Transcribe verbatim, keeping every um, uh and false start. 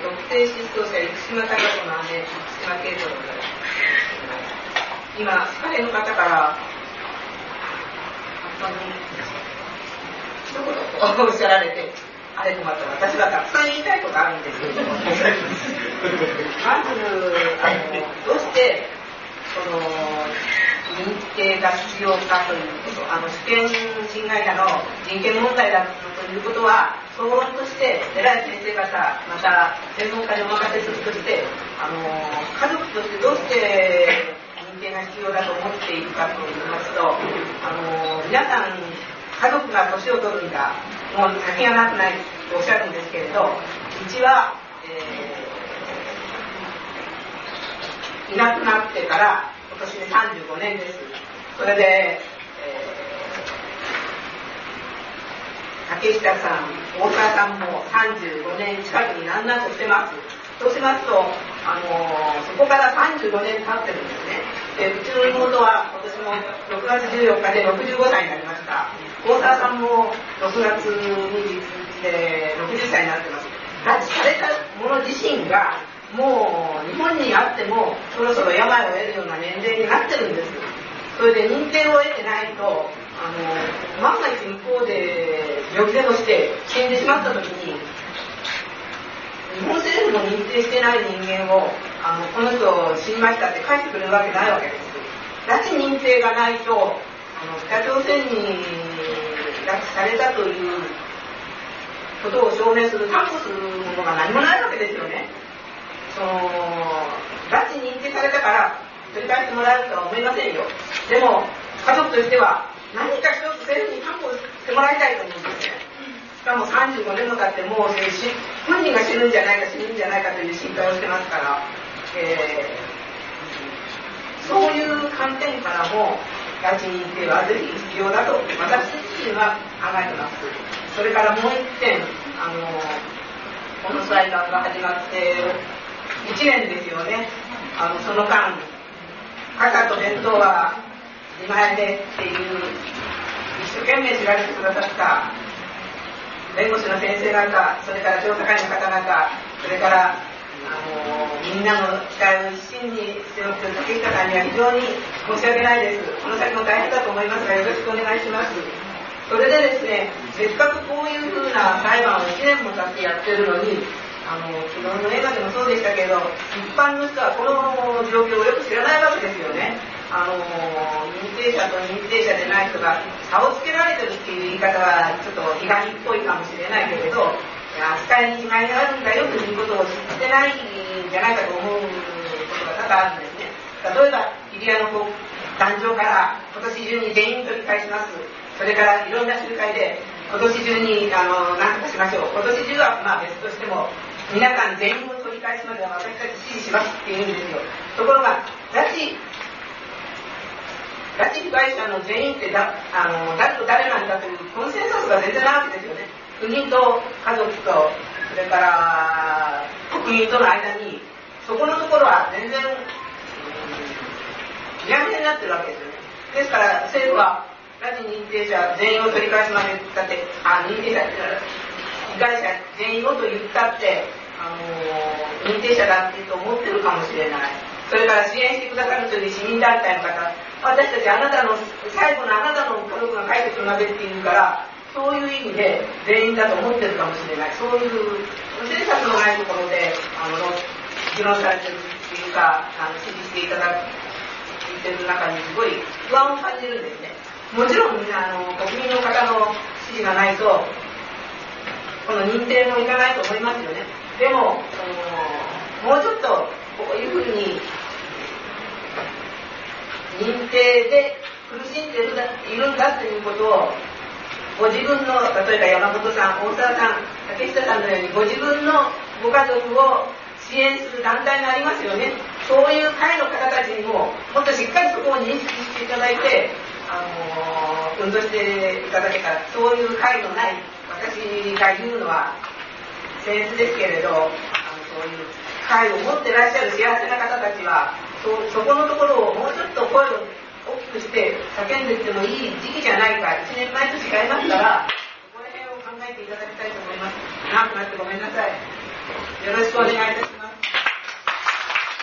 特定失踪者生島孝子の姉、生島慶子でございます。今、スカヘの方から本当に一言おっしゃられて、あれとまた私はたくさん言いたいことあるんですけれども、まずあのどうしてこの認定が必要かということ、あの主権侵害だの人権問題だということは総論として偉い先生方、また専門家にお任せするとして、あの家族としてどうして認定が必要だと思っているかといいますと、あの皆さん家族が年を取るんだ、もう先がなくないとおっしゃるんですけれど、うちは、えー、いなくなってから今年でさんじゅうごねんです。それで、えー、竹下さん、大沢さんもさんじゅうごねん近くになんなとしてます。そうしますと、あのー、そこからさんじゅうごねん経ってるんですね。で、うちの妹は今年もろくがつじゅうよっかでろくじゅうごさいになりました。大沢さんもろくがつにちでろくじゅっさいになってます。拉致された者自身がもう日本にあってもそろそろ病を得るような年齢になってるんです。それで認定を得てないと、あの万が一向こうで病気でもして死んでしまった時に、日本政府も認定してない人間をあのこの人死にましたって返してくれるわけないわけです。拉致認定がないと、あの北朝鮮に拉致されたということを証明する担保するものが何もないわけですよね。その拉致認定されたから取り返してもらえるとは思いませんよ。でも家族としては何か一つ政府に担保してもらいたいと思うんですね。しかもさんじゅうごねんも経ってもう本人が死ぬんじゃないか死ぬんじゃないかという心配をしてますから、えー、そういう観点からも拉致認定はぜひ必要だと私自身は考えてます。それからもう一点、あのこの裁判が始まっていちねんですよね。あのその間傘と弁当は自前でっていう一生懸命調べてくださった弁護士の先生方、それから調査会の方々、それからあのみんなの期待を一身にしておく竹下さんには非常に申し訳ないです。この先も大変だと思いますがよろしくお願いします。それでですね、せっかくこういうふうな裁判をいちねんも経ってやってるのに、あの昨日の映画でもそうでしたけど、一般の人はこの状況をよく知らないわけですよね。あの認定者と認定者でない人が差をつけられてるっていう言い方はちょっとひがみっぽいかもしれないけれど、扱いに違いがあるんだよということを知ってないんじゃないかと思うことが多々あるんですね。例えば日比谷の壇上から今年中に全員取り返します。それからいろんな集会で今年中にあの何とかしましょう。今年中はまあ別としても皆さん全員を取り返すまでは私たち支持しますって言うんですよ。ところが拉致拉致被害者の全員ってだあの誰と誰なんだというコンセンサスが全然ないわけですよね。国と家族とそれから国民との間にそこのところは全然ギャンギャンになってるわけですよね。ですから政府は拉致認定者全員を取り返すまでだってあ認定者被害者全員をと言ったってあの認定者だって思ってるかもしれない。それから支援してくださるという市民団体の方、私たちあなたの最後のあなたの家族が解決するまでっていうから、そういう意味で全員だと思ってるかもしれない。そういうコンセンサスのないところであの議論されてるっていうか、あの支持していただいてる中にすごい不安を感じるんですね。もちろんあの国民の方の支持がないとこの認定もいかないと思いますよね。でももうちょっとこういうふうに認定で苦しんでいるんだ、いるんだということをご自分の例えば山本さん、大沢さん、竹下さんのようにご自分のご家族を支援する団体がありますよね。そういう会の方たちにももっとしっかりそこを認識していただいてあの運動していただけたら、そういう会のない私が言うのは僭越ですけれど、あのそういう会を持ってらっしゃる幸せな方たちは そ, そこのところをもうちょっと声を大きくして叫んでいってもいい時期じゃないか。いちねんまえと違いますから、そこら辺を考えていただきたいと思います。長くなってごめんなさい。 よろしくお願いいたします。